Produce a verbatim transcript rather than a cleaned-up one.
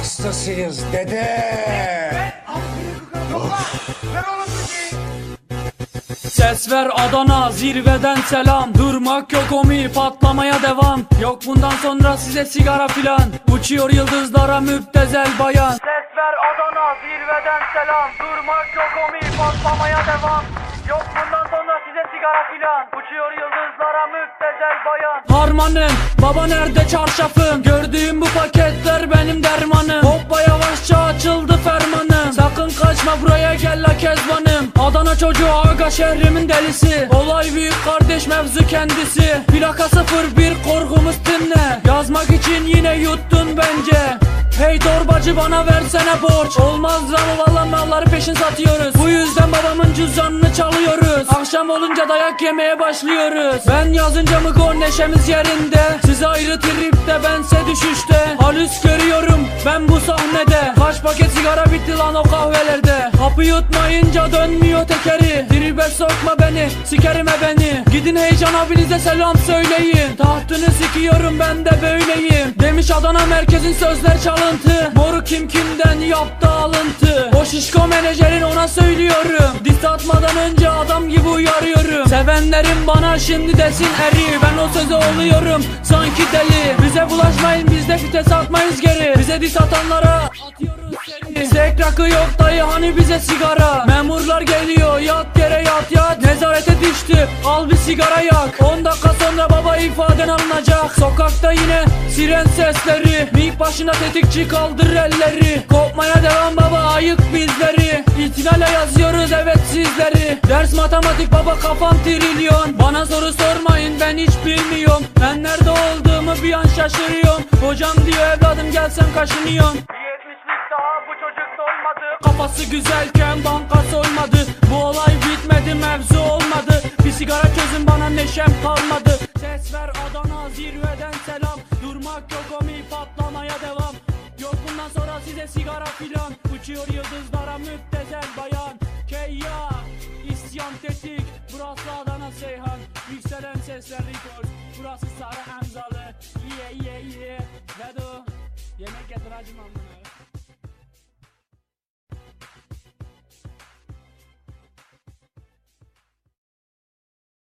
hastasıyız dede. Ses ver Adana, zirveden selam. Durmak yok omi, patlamaya devam. Yok bundan sonra size sigara filan. Uçuyor yıldızlara müptezel bayan. Ses ver Adana, zirveden selam. Durmak yok omi, patlamaya devam. Yok bundan sonra size sigara filan. Uçuyor yıldızlara müptezel bayan. Harmanım, baba nerede çarşafım? Gördüğüm bu paketler benim dermanım. Hoppa yavaşça açıldı fermanım. Sakın kaçma buraya gel la kezbanım. Adana çocuğu aga şehrimin delisi. Olay büyük kardeş mevzu kendisi. Plaka sıfır bir korkumuz dinle. Yazmak için yine yuttun bence. Hey torbacı bana versene borç. Olmaz ama valla malları peşin satıyoruz. Bu yüzden babamın cüzdanını çalıyoruz. Akşam olunca dayak yemeye başlıyoruz. Ben yazınca mı gol neşemiz yerinde. Siz ayrı tripte bense düşüşte. Halüs görüyorum ben bu sahnede. Kaç paket sigara bitti lan o kahvelerde. Hapı yutmayınca dönmüyor tekeri. Tribe sokma beni, sikerime beni. Gidin heyecan abinize selam söyleyin. Tahtını sikiyorum ben de böyleyim. Demiş Adana merkezin sözler çalıntı. Moru kim kimden yaptı alıntı. O şişko menajerin ona söylüyorum. Diss atmadan önce adam gibi uyarıyorum. Sevenlerim bana şimdi desin eri. Ben o söze oluyorum sanki deli. Bize bulaşmayın biz de fites atmayız geri. Bize diss atanlara atıyoruz seri. Sek rakı yok dayı hani bize sigara. Memurlar geliyor yat yere yat yat. Nezarete düştü al bir sigara yak. On dakika sonra baba ifaden alınacak. Sokakta yine siren sesleri. Mik başına tetikçi kaldır elleri. Kopmaya devam baba ayık bizleri. İtinayla yazıyoruz evet sizleri. Ders matematik baba kafam trilyon. Bana soru sormayın ben hiç bilmiyorum. Ben nerede olduğumu bir an şaşırıyorum. Hocam diyor evladım gelsen kaşınıyorum. Yetmişlik daha bu çocuk dolmadı. Kafası güzelken banka soymadı. Bu olay bitmedi mevzu olmadı. Bir sigara çözün bana neşem kalmadı. Ses ver Adana zirveden selam. Durmak yok omi patlamaya devam. Yok bundan sonra size sigara filan. Uçuyor yıldızlara müptezel bayan. Keyya isyan tetik. Burası Adana Seyhan. Yükselen sesler rekord. Burası Sarı Emzalı. Yeah yeah yeah. Vedo yemek getir hacım amına.